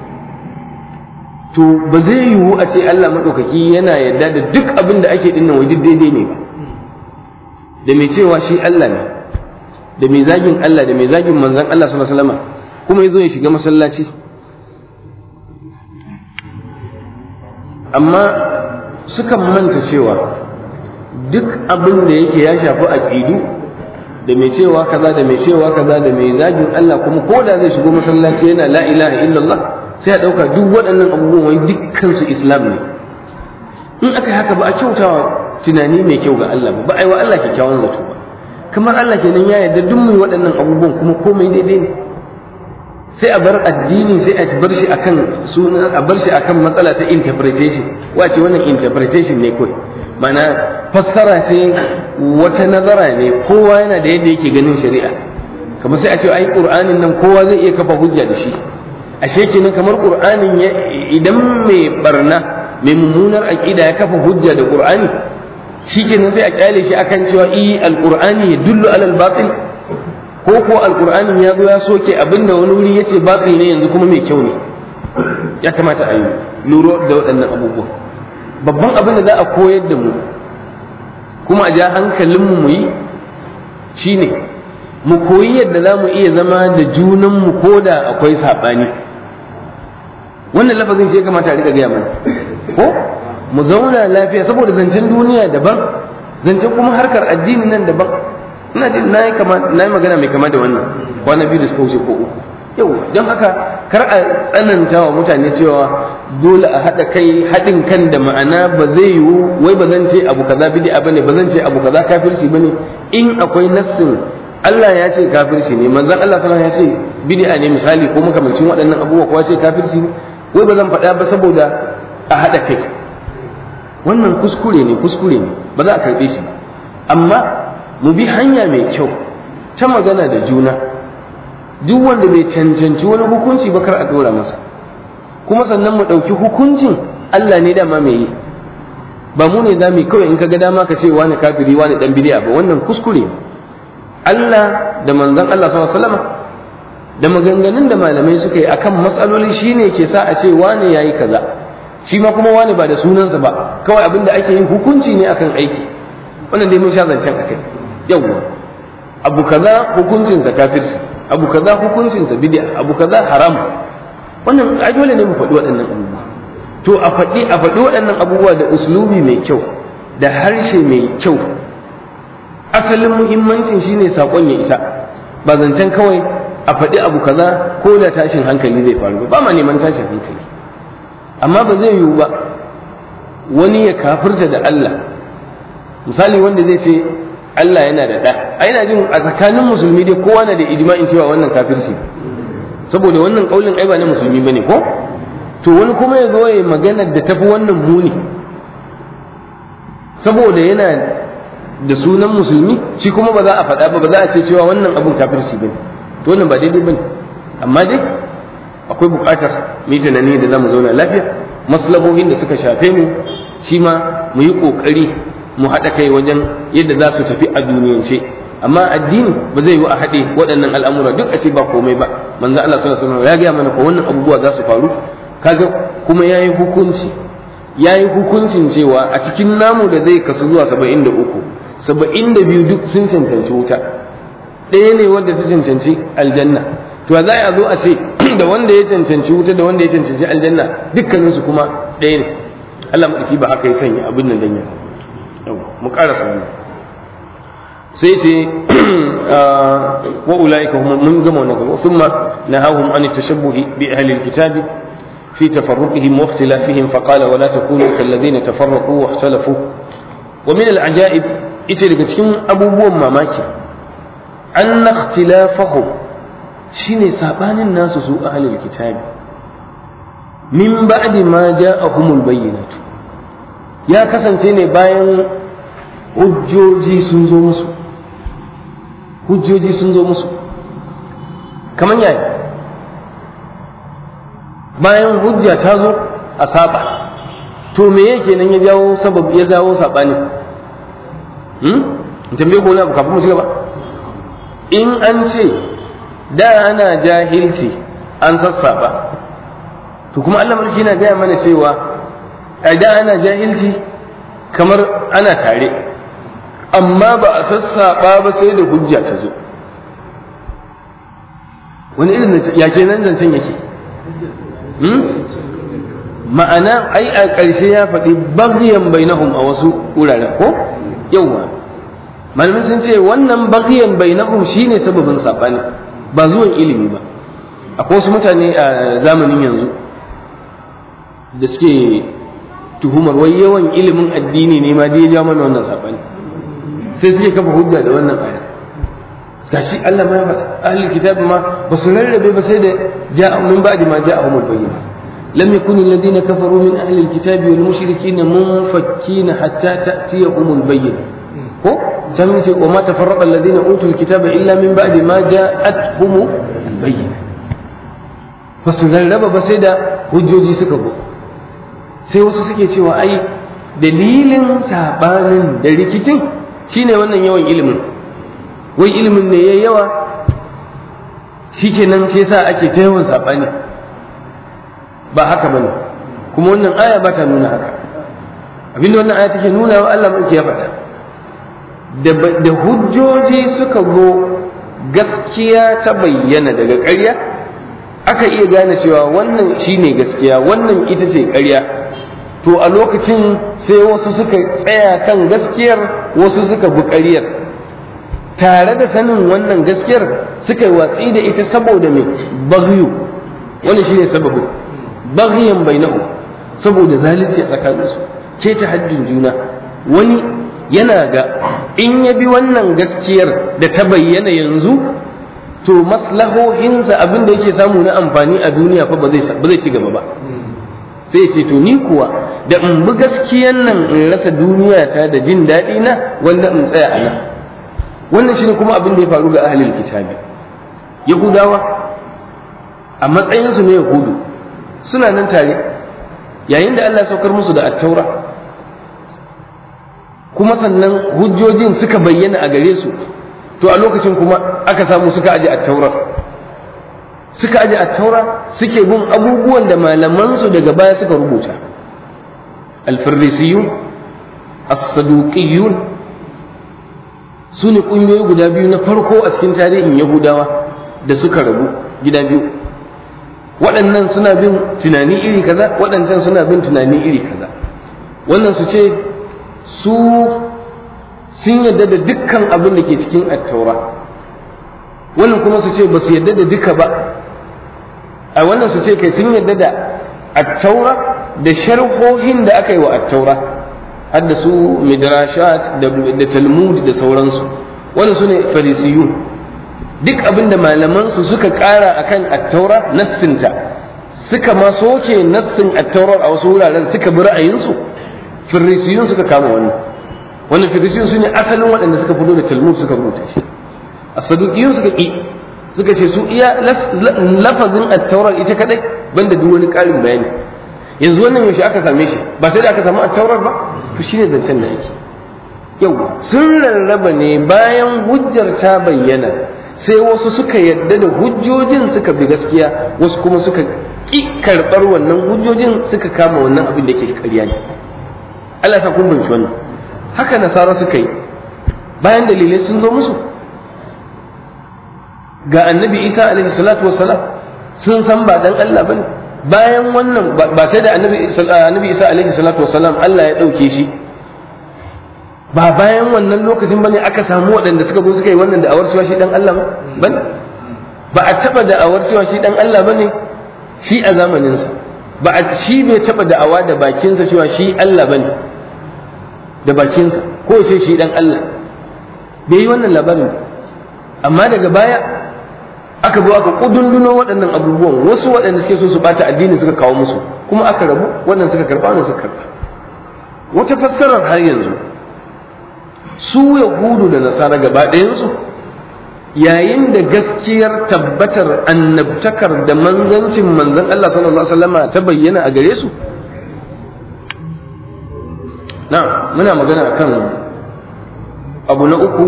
to ba zai yiwu a ce Allah maɗaukaki yana yarda da duk abin da ake dinnan wai daidai ne ba. Da mai cewa shi Allah ne, da mai zagin Allah, da mai zagin manzon Allah sallallahu alaihi wasallam, kuma yazo ya shiga masallaci. Amma sukan manta cewa duk abin da yake ya shafi aqidu, da mai cewa kaza da mai cewa kaza da mai zagin Allah, kuma ko da zai shigo masallaci yana la ilaha illallah, sai a dauka duk waɗannan abubuwan wai dukkan su Islam ne. In aka yi haka ba a kyautawa tunani mai kyau ga Allah ba, ba a yi wa Allah kyakkyawan zato ba. Kamar Allah kenan ya yarda duk mai waɗannan abubuwan kuma komai daidai ne. Sai a bar addini, sai a bar shi akan suna, a bar shi akan matsala ta interpretation. Wace wannan interpretation ne kawai, mana fassara ce, wata nazara ne, kowa yana da yadda yake ganin shari'a. Kamar sai a ce ai Qur'anin nan kowa zai iya kafa hujja da shi. Ashe kenan kamar Qur'anin idan mai barna, mai mummunar aqida ya kafa hujja da Qur'ani, shikenan sai a kyale shi akan cewa i al-Qur'ani yadullu ala al-batil, ko ko al-Qur'anin ya zo ya soke abinda wani wuri yace batil ne yanzu kuma mai kyau ne. Ya kamata a yi lura da waɗannan abubuwa. Babban abin da za a koyar da mu kuma a ja hankalinmu mu yi shine mu koyi yadda za mu iya zama da junanmu ko da akwai saɓani. Wannan lafazin shi ya kamata a riƙa gaya mana, ko mu zauna lafiya, saboda zancen duniya daban, zancen kuma harkar addini nan daban. Ina jin na yi magana mai kama da wannan kwana biyu da suka wuce ko uku. Yau don haka kar a tsananta wa mutane cewa dole a haɗa kai, haɗin kan da ma'ana ba zai yiwu wai ba zan ce abu kaza bid'a bane, ba zan ce abu kaza kafirci bane. In akwai nassin Allah ya ce kafirci ne, manzon Allah sallallahu alaihi wasallam ya ce bid'a ne misali, ko makamancin waɗannan abubuwa kowa ce kafirci ne, wai ba zan faɗa ba saboda a haɗa kai. Wannan kuskure ne, kuskure ne, ba za a karɓe shi ba. Amma mu bi hanya mai kyau ta magana da juna, duk wanda bai cancanci wani hukunci ba kar a dora masa, kuma sannan mu ɗauki hukuncin Allah ne dama mai yi, ba mu ne za mu kawai in ka ga dama ka ce wani kafiri wani dan bid'a ba. Wannan kuskure. Allah da manzon Allah sallallahu alaihi wasallam da maganganun da malamai suka yi akan matsaloli shine ke sa a ce wani yayi kaza, shi ma kuma wani ba da sunansa ba, kawai abinda ake yin hukunci ne akan aiki. Wannan dai mun sha zancen akai. Yawwa abu kaza hukuncinsa kafirci, abu kaza hukuncinsa bid'a, abu kaza haram. Wannan ai dole ne mu faɗi waɗannan abubuwa. To a faɗi a faɗi waɗannan abubuwa da uslubi mai kyau, da harshe mai kyau. Asalin muhimmancin shine sakon ya isa, ba zancen kawai a faɗi abu kaza ko da tashin hankali zai faru ba. Ba ma neman tashin hankali, amma ba zai yiwu ba wani ya kafirta da Allah. Misali wanda zai ce Allah yana da ɗa, a yana jin a tsakanin musulmi dai kowa na da ijma'in cewa wannan kafirci, saboda wannan kaulin ai ba na musulmi bane ko. To wani kuma ya zo ya magana da tafi wannan muni, saboda yana da sunan musulmi, shi kuma ba za a faɗa ba, ba za a ce cewa wannan abun kafirci bane. To wannan ba daidai bane. Amma dai akwai buƙatar mu yi tunani da zamu zauna lafiya, maslahohin da suka shafe mu shi ma mu yi ƙoƙari mu haɗa kai wajen yadda za su tafi a duniyance, amma addini ba zai yi a haɗe waɗannan al'amura duk a ce ba komai ba. Manzo Allah sallallahu alaihi wasallam ya gaya mana ko wannan abubuwa za su faru, kaga kuma yayi hukunci yayi hukuncin cewa a cikin namu da zai kasu zuwa saba'in da uku saba'in da biyu duk sun cancanci wuta, ɗaya ne wadda ta cancanci aljanna. To za a zo a ce da wanda ya cancanci wuta da wanda ya cancanci aljanna dukkaninsu kuma ɗaya ne. Allah maɗauki ba haka ya sanya abin nan dan ya sa mu ƙarasa wannan sai ce wa ulaika hum mun gama wannan gaba thumma nahahum an tashabbuhi bi ahli alkitabi fi tafarruqihim wa ikhtilafihim fa qala wa la takunu kal ladina tafarraqu wa ikhtalafu. Wa min al-ajaib ita daga cikin abubuwan mamaki an ikhtilafahum shine sabanin nasu su ahli alkitabi min ba'di ma ja'ahumul bayyinatu, ya kasance ne bayan hujjoji sun zo musu hujjoji sun zo musu kamar yaya bayan hujja ta zo a saba, to me yake nan ya jawo sabab ya jawo sabani? hmm tambaye ko na kafin mu ci gaba. In an ce da ana jahilci an sassaba, to kuma Allah mulki yana gaya mana cewa a da ana jahilci kamar ana tare, amma ba a sassaba ba sai da hujja ta zo. wani irin ya kenan zancen yake? ma'ana ai a ƙarshe ya faɗi bagiyan bainahum a wasu wuraren ko yawa malamin sun ce wannan bagiyan bainahum shine sababin sabani ba zuwan ilimi ba. Akwai wasu mutane a zamanin yanzu da suke tuhumar wai yawan ilimin addini ne ma da ya ja mana wannan sabani, sai suke kafa hujja da wannan aya. gashi Allah ma ya faɗa ahlul kitab ma ba su rarrabe ba sai da ja'a min ba'di ma ja'ahumul bayyinah. lam yakun alladhina kafaru min ahlil kitabi wal mushrikeen munfakkina hatta ta'tiyahumul bayyinah. ko can sai wa ma tafarraqa alladhina utul kitaba illa min ba'di ma ja'atuhumul bayyinah. ba su rarraba ba sai da hujjoji suka go. sai wasu suke cewa ai dalilin sabanin da rikicin shine wannan yawan ilimin, wai ilimin ne yayi yawa shikenan sai yasa ake ta yawan sabani. ba haka bane, kuma wannan aya ba ta nuna haka. abinda wannan aya take nuna wa Allah muke ya faɗa da hujjoji suka go gaskiya ta bayyana daga ƙarya, aka iya gane cewa wannan shine gaskiya wannan ita ce ƙarya, to a lokacin sai wasu suka tsaya kan gaskiyar wasu suka bi ƙaryar, tare da sanin wannan gaskiyar suka yi watsi da ita saboda mai baghyu. wannan shine sababin baghyan bainahu, saboda zalunci a tsakaninsu, ke ta haddin juna. wani yana ga in ya bi wannan gaskiyar da ta bayyana yanzu to maslahohinsa abin da yake samu na amfani a duniya fa ba zai ci gaba ba. sai ce to ni kuwa da in bi gaskiyan nan in rasa duniya ta da jin daɗi na wanda in tsaya a nan. wannan shine kuma abin da ya faru ga ahlul kitabi. yahudawa a matsayinsu ne yahudu suna nan tare yayin da Allah ya saukar musu da at-taura, kuma sannan hujjojin suka bayyana a gare su, to a lokacin kuma aka samu suka aje at-taura suka aje at-taura suke bin abubuwan da malamansu daga baya suka rubuta. al-farrisiyun as-saduqiyun su ne ƙungiyoyi guda biyu na farko a cikin tarihin yahudawa da suka rabu gida biyu. waɗannan suna bin tunani iri kaza, waɗancan suna bin tunani iri kaza. wannan su ce su sun yadda da dukkan abin da ke cikin at-taura, wannan kuma su ce ba su yadda da duka ba. a wannan su ce kai sun yadda da at-taura da sharhohin da aka yi wa at-taura, har da su midrashat da talmud da sauransu. wannan su ne farisiyun. duk abin da malamansu suka ƙara akan at-taura nassinta, suka ma soke nassin at-taurar a wasu wuraren suka bi ra'ayinsu, farisiyun suka kama wannan. wannan farisiyun su ne asalin waɗanda suka fito da talmud suka rubuta shi. as-saduqiyun suka ƙi, suka ce su iya lafazin at-taurar ita kadai banda duk wani ƙarin bayani. yanzu wannan yaushe aka same shi? ba sai da aka samu at-taurar ba? to shine zancen da yake yau sun rarraba ne bayan hujjar ta bayyana sai wasu suka yadda da hujjojin suka bi gaskiya, wasu kuma suka ƙi karɓar wannan hujjojin suka kama wannan abin da ke ƙarya ne. Allah sa kun binci wannan. Haka nasara suka yi bayan dalilai sun zo musu ga annabi Isa alaihi salatu wassalam sun san ba dan Allah bane, bayan wannan ba sai da annabi annabi Isa alaihi salatu wassalam Allah ya dauke shi, ba bayan wannan lokacin bane aka samu waɗanda suka zo suka yi wannan da'awar cewa shi dan Allah bane, ba a taba da'awar cewa shi dan Allah bane shi a zamanin sa, ba a shi bai taba da'awa da bakin sa cewa shi Allah bane da bakin sa ko sai shi dan Allah bai yi wannan labarin. Amma daga baya aka zo aka kudunduno waɗannan abubuwan, wasu waɗanda suke so su bata addini suka kawo musu, kuma aka rabu, wannan suka karba wannan suka karba. Wata fassarar har yanzu su yahudu da nasara gaba ɗayansu yayin da gaskiyar tabbatar annabtakar da manzancin manzon Allah sallallahu alaihi wasallama ta bayyana a gare su, na muna magana akan abu na uku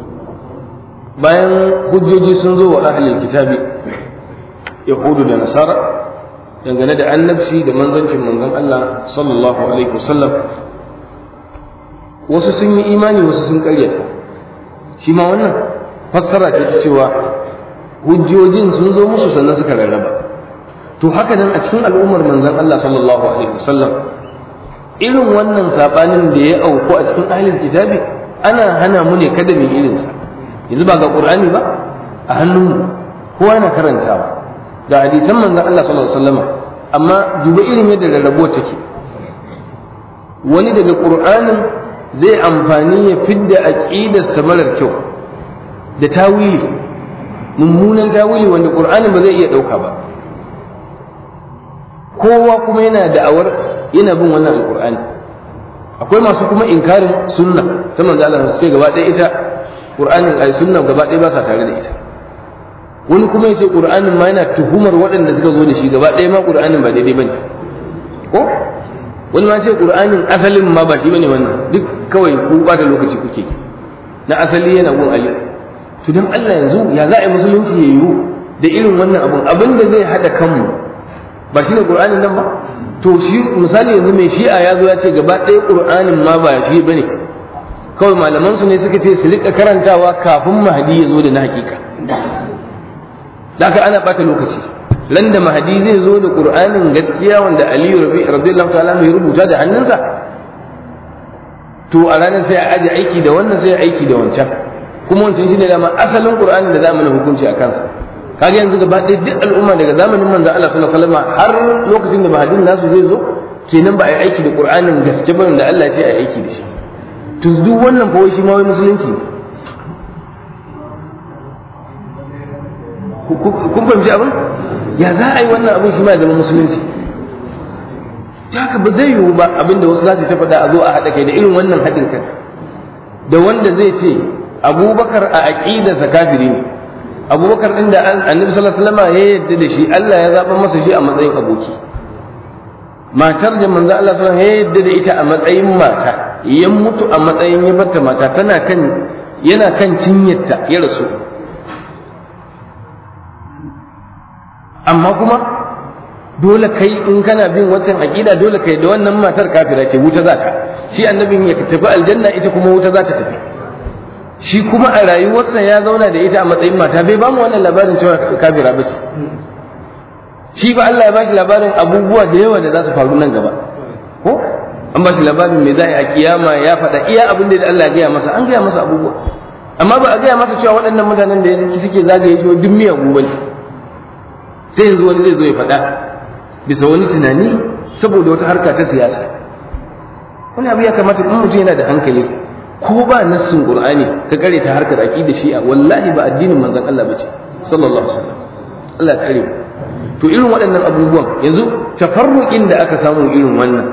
bayan hujjoji sun zo wa ahlul kitabi yahudu da nasara dangane da annabci da manzancin manzon Allah sallallahu alaihi wasallam, wasu sun yi imani wasu sun karyata. Shi ma wannan fassara ce ta cewa hujjojin sun zo musu sannan suka rarraba. To haka nan a cikin al'ummar manzon Allah sallallahu alaihi wasallam irin wannan sabanin da ya auku a cikin ahlul kitabi ana hana mu ne kada mu irin sa. Yanzu ba ga Qur'ani ba a hannunmu kowa yana karantawa da hadisan manzon Allah sallallahu alaihi wasallam, amma duba irin yadda rarrabuwa take. Wani daga Qur'anin zai amfani ya fidda aqidarsa marar kyau da tawili, mummunan tawili wanda Qur'anin ba zai iya dauka ba. Kowa kuma yana da'awar yana bin wannan alqur'ani. Akwai masu kuma inkarin sunna ta manzo Allah sai gaba ɗaya ita Qur'anin ai sunna gaba ɗaya ba sa tare da ita. Wani kuma yace Qur'anin ma yana tuhumar waɗanda suka zo da shi gaba ɗaya ma Qur'anin ba daidai bane. Ko wani ma ce Qur'anin asalin ma ba shi bane wannan, duk kawai ku bata lokaci kuke, na asali yana gun Ali. To dan Allah yanzu ya za a yi musulunci ya yiwu da irin wannan abun, abin da zai hada kanmu ba shine Qur'anin nan ba. To shi misali yanzu mai shi'a ya zo ya ce gaba ɗaya Qur'anin ma ba shi bane, kawai malaman su ne suka ce su rika karantawa kafin Mahdi ya zo da na hakika. Da haka ana bata lokaci. Ran da Mahdi zai zo da Qur'anin gaskiya wanda Ali radiyallahu ta'ala ya rubuta da hannunsa, to a ranar sai a aje aiki da wannan sai aiki da wancan, kuma wancan shine dama asalin Qur'anin da za mu hukunci a kansa. Kaga yanzu gaba ɗaya duk al'umma daga zamanin manzo Allah sallallahu alaihi wasallam har lokacin da Mahdi nasu zai zo, kenan ba a yi aiki da Qur'anin gaske ba da Allah ya ce a yi aiki da shi. To duk wannan fa wai shi ma wai musulunci ne. Kun fahimci abin? Ya za a yi wannan abin shi ma ya zama musulunci? Haka ba zai yiwu ba abinda wasu za su ta faɗa a zo a haɗa kai da irin wannan haɗin kai, da wanda zai ce Abubakar a aƙidarsa kafiri ne. Abubakar ɗin da Annabi sallallahu alaihi wasallam ya yarda da shi, Allah ya zaɓa masa shi a matsayin aboki. Matar da manzo Allah sallallahu alaihi wasallam ya yarda da ita a matsayin mata, ya mutu a matsayin ya barta mata, tana kan yana kan cinyarta ya rasu. Amma kuma dole kai in kana bin wancan aqida dole kai da wannan matar kafira ce, wuta za ta. Shi annabin ya tafi aljanna, ita kuma wuta za ta tafi. Shi kuma a rayuwarsa ya zauna da ita a matsayin mata, bai ba mu wannan labarin cewa kafira ba ce. Shi ba Allah ya ba shi labarin abubuwa da yawa da za su faru nan gaba, ko an ba shi labarin me za a yi a kiyama, ya faɗa iya abin da Allah ya gaya masa, an gaya masa abubuwa, amma ba a gaya masa cewa waɗannan mutanen da ya suke zagaye shi duk miyagu bane. Sai yanzu wani zai zo ya faɗa bisa wani tunani saboda wata harka ta siyasa. Wani abu ya kamata in mutum yana da hankali, ko ba nassin Qur'ani ka kare ta harkar aqida shi'a, wallahi ba addinin manzon Allah bace sallallahu alaihi wasallam. Allah ta kare. To irin waɗannan abubuwan yanzu tafarruqin da aka samu irin wannan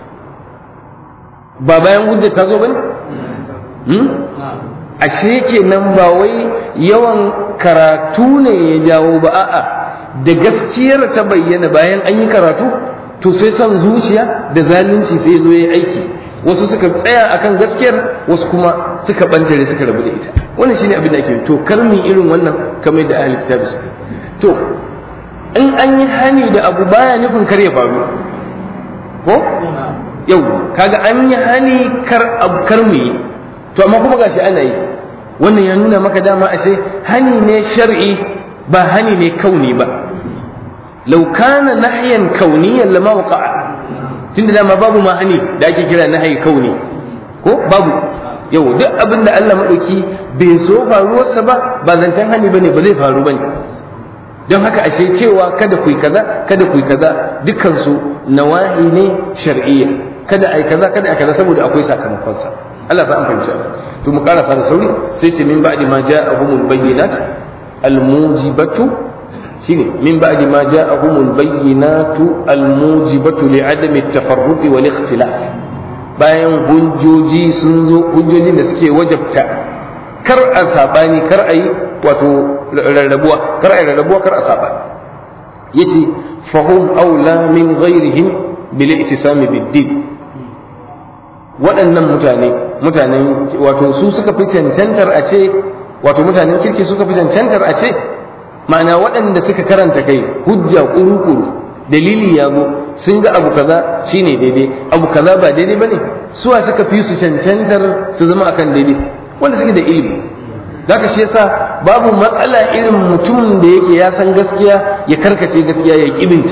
ba bayan hujja ta zo bane? Hmm? Ashe kenan ba wai yawan karatu ne ya jawo ba, a'a da gaskiyar ta bayyana bayan an yi karatu, to sai son zuciya da zalunci sai zo ya aiki wasu suka tsaya akan gaskiyar, wasu kuma suka bantare suka rabu da ita. Wannan shine abin da ake to karmi irin wannan kamar da ahli kitabi suka. To in an yi hani da abu baya nufin kar ya faru ko yau kaga an yi hani kar abu kar mu yi, to amma kuma gashi ana yi. Wannan ya nuna maka dama ashe hani ne shar'i ba hani ne kauni ba. law kana nahyan kauniyan lama waqa'a, tunda dama babu ma hani da ake kira nahyi kauni ko babu. Yau duk abin da Allah madauki bai so faruwarsa ba ba zancen hani bane, ba zai faru bane. Don haka ashe cewa kada ku yi kaza kada ku yi kaza dukkan su nawahi ne shar'iyya, kada ai kaza kada ai kaza saboda akwai sakamakon sa. Allah sa an fahimci. To mu karasa da sauri sai ce min ba'di ma ja'ahumul bayyinat al-mujibatu, shine min ba'di ma ja'ahumul bayyinatu al-mujibatu li'adami at-tafarruq wal ikhtilaf, bayan hujjoji sun zo, hujjojin da suke wajabta kar a sabani kar a yi wato rarrabuwa kar a yi rarrabuwa kar a saba. Yace fahum aula min ghairihim bil ittisami bid din, waɗannan mutane mutanen wato su suka fi cancantar a ce, wato mutanen kirki suka fi cancantar a ce, ma'ana waɗanda suka karanta kai hujja kuru-kuru, dalili ya zo sun ga abu kaza shine daidai abu kaza ba daidai bane, suwa suka fi su cancantar su zama akan daidai, wanda suke da ilimi. Zaka shi yasa babu matsala irin mutumin da yake ya san gaskiya ya karkace gaskiya ya kibinta.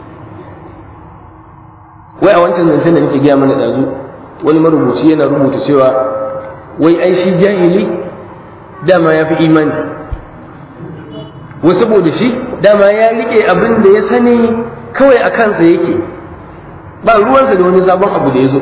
Wai a wancan zancen da nake gaya mana ɗazu, wani marubuci yana rubuta cewa wai ai shi jahili dama ya fi imani, wai saboda shi dama ya rike abin da ya sani kawai a kansa yake, ba ruwansa da wani sabon abu da ya zo.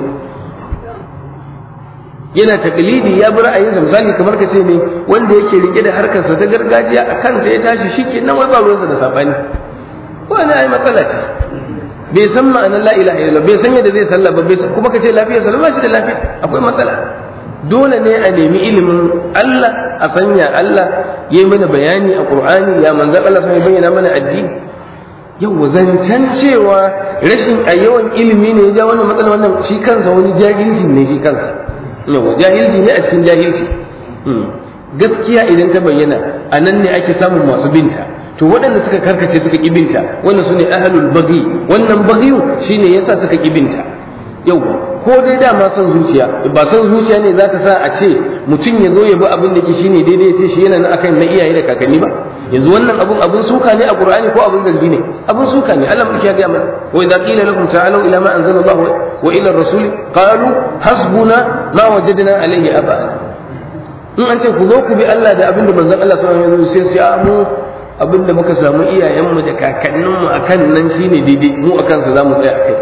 Yana taklidi ya bi ra'ayinsa, misali kamar ka ce ne wanda yake rike da harkarsa ta gargajiya a kansa ya tashi shi ke nan, wai ba ruwansa da sabani. Wani ai matsala ce, bai san ma'anar la ilaha illallah, bai san yadda zai sallah ba, kuma ka ce lafiyar sa ba shi da lafiya, akwai matsala. Dole ne a nemi ilimin Allah, a sanya Allah yayi mana bayani a Qur'ani, ya manzon Allah sai bayyana mana addini. Yau zancen cewa rashin a yawan ilimi ne ya ja wannan matsala, wannan shi kansa wani jahilci ne shi kansa. Yau jahilci ne a cikin jahilci. Gaskiya idan ta bayyana a nan ne ake samun masu binta. To waɗanda suka karkace suka kibinta wannan su ne ahlul baghi, wannan baghiyu shine yasa suka kibinta. Yau ko dai dama son zuciya, ba son zuciya ne za ta sa a ce mutum ya zo ya bi abin da ke shine daidai sai shi yana nan akan na iyaye da kakanni ba. Yanzu wannan abun abun suka ne a Qur'ani ko abun zargi ne? Abun suka ne. Allah ya ga mana wa idza qila lakum ta'alu ila ma anzala Allah wa ila ar-rasul qalu hasbuna ma wajadna alayhi aba'ana. In an ce ku zo ku bi Allah da abin da manzon Allah sallallahu alaihi wasallam sai sai mu abin da muka samu iyayenmu da kakanninmu akan nan shine daidai, mu akan sa zamu tsaya akai.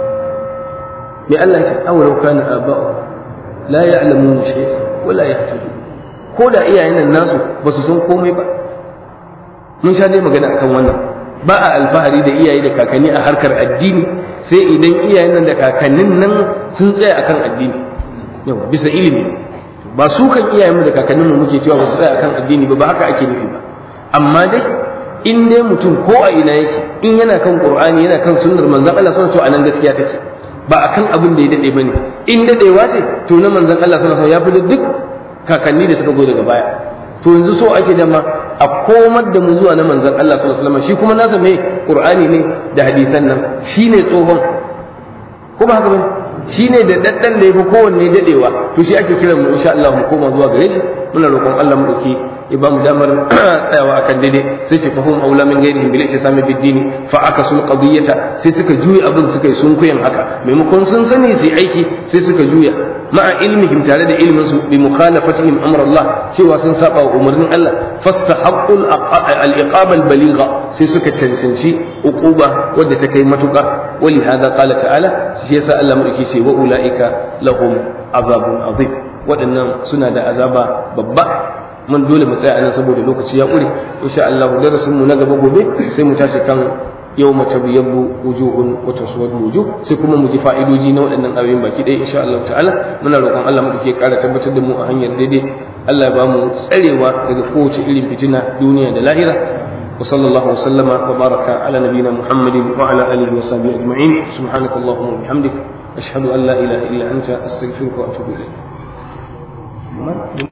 Me Allah ya ce awalau kana aba'u la ya'lamuna shay'an wa la yahtadun, ko da iyayen nan nasu ba su san komai ba. Mun sha dai magana akan wannan, ba a alfahari da iyaye da kakanni a harkar addini sai idan iyayen nan da kakannin nan sun tsaya akan addini, yau bisa ilimi. Ba su kan iyayenmu da kakanninmu muke cewa ba su tsaya akan addini ba, ba haka ake nufi ba. Amma dai in dai mutum ko a ina yake, in yana kan Qur'ani yana kan sunnar manzon Allah sallallahu alaihi wasallam, anan gaskiya take, ba akan abin da ya dade bane. In dadewa ce to na manzon Allah sallallahu alaihi wasallam ya fi duk kakanni da suka go daga baya. To yanzu so ake dama a komar da mu zuwa na manzon Allah sallallahu alaihi wasallam, shi kuma nasa mai Qur'ani ne da hadisan nan, shine tsohon ko ba haka bane, shine da daddan da yafi kowanne dadewa, to shi ake kiran mu insha Allah mu koma zuwa gare shi. Muna roƙon Allah mu dauki ya ba mu damar tsayawa akan daidai. Sai ce fahum aula min ghairihim bil ihtisami bid din, fa akasul qadiyata, sai suka juya abin suka yi sunkuyan haka, maimakon sun sani sai aiki sai suka juya ma'a ilmihim, tare da ilmin su, bi mukhalafatihim amr Allah, cewa sun saba wa umarnin Allah, fastahaqqul al-iqaba al-baligha, sai suka cancanci uquba wadda ta kai matuƙa. Wali hada qala ta'ala, shi yasa Allah madauki ce wa ulaika lahum azabun azim, waɗannan suna da azaba babba. Mun dole mu tsaya anan saboda lokaci ya ƙure. Insha Allah darasin mu na gaba gobe sai mu tashi kan yawma tabyabbu wujuhun wa taswadu wujuh, sai kuma mu ji fa'idoji na waɗannan ayoyin baki ɗaya insha Allah ta'ala. Muna roƙon Allah mu dake ƙara tabbatar da mu a hanyar daidai. Allah ya ba mu tsarewa daga kowace irin fitina duniya da lahira. Wa sallallahu wa sallama wa baraka ala nabiyyina Muhammadin wa ala alihi wa sahbihi ajma'in. Subhanakallahumma wa bihamdika ashhadu an la ilaha illa anta astaghfiruka wa atubu ilayk